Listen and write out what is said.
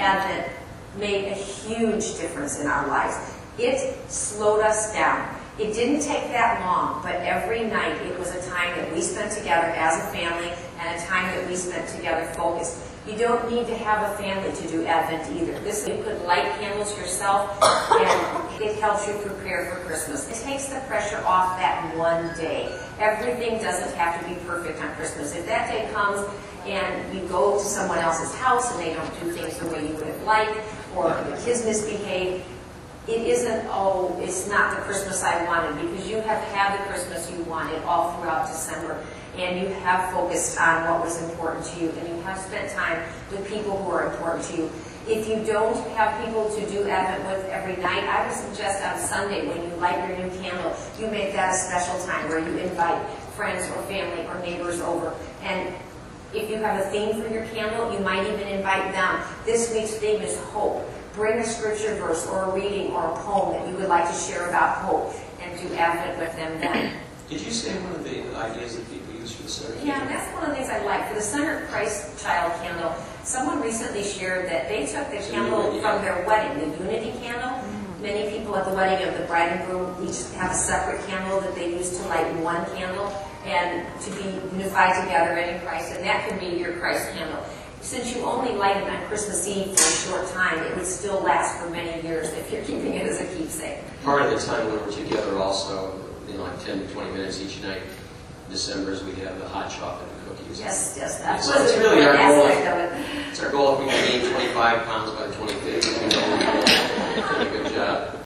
Advent made a huge difference in our lives. It slowed us down. It didn't take that long, but every night it was a time that we spent together as a family and a time that we spent together focused. You don't need to have a family to do Advent either. You could light candles yourself, and it helps you prepare for Christmas. It takes the pressure off that one day. Everything doesn't have to be perfect on Christmas. If that day comes and you go to someone else's house and they don't do things the way you would have liked, or the kids misbehave, it isn't, oh, it's not the Christmas I wanted, because you have had the Christmas you wanted all throughout December, and you have focused on what was important to you, and you have spent time with people who are important to you. If you don't have people to do Advent with every night, I would suggest on Sunday when you light your new candle, you make that a special time where you invite friends or family or neighbors over. And if you have a theme for your candle, you might even invite them. This week's theme is hope. Bring a scripture verse or a reading or a poem that you would like to share about hope, and do Advent with them then. Did you say one of the ideas that people use for the center candle? Yeah, that's one of the things I like. For the Center Christ Child candle, someone recently shared that they took the candle from their wedding, the Unity candle. Many people at the wedding of the bride and groom each have a separate candle that they use to light one candle and to be unified together in Christ, and that can be your Christ candle. Since you only light it on Christmas Eve for a short time, it would still last for many years if you're keeping it as a keepsake. Part of the time when we're together also, like 10 to 20 minutes each night, December's, we have the hot chocolate and cookies. Yes, that's it's really our goal. Aspect of it. It's our goal if we can gain 25 pounds by the 25th.